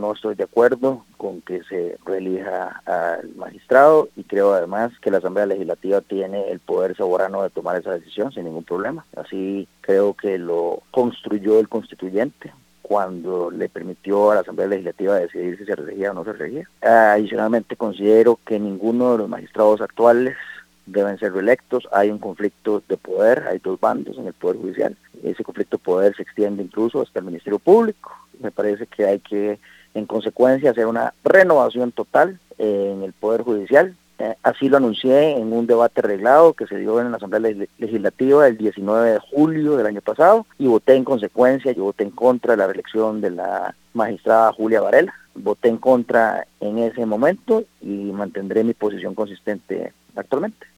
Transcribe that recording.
no estoy de acuerdo con que se reelija al magistrado y creo además que la Asamblea Legislativa tiene el poder soberano de tomar esa decisión sin ningún problema. Así creo que lo construyó el constituyente cuando le permitió a la Asamblea Legislativa decidir si se reelegía o no se reelegía. Adicionalmente considero que ninguno de los magistrados actuales deben ser reelectos. Hay un conflicto de poder, hay dos bandos en el Poder Judicial. Ese conflicto de poder se extiende incluso hasta el Ministerio Público. Me parece que hay que, en consecuencia, hacer una renovación total en el Poder Judicial. Así lo anuncié en un debate reglado que se dio en la Asamblea Legislativa el 19 de julio del año pasado y voté en consecuencia. Yo voté en contra de la reelección de la magistrada Julia Varela. Voté en contra en ese momento y mantendré mi posición consistente actualmente.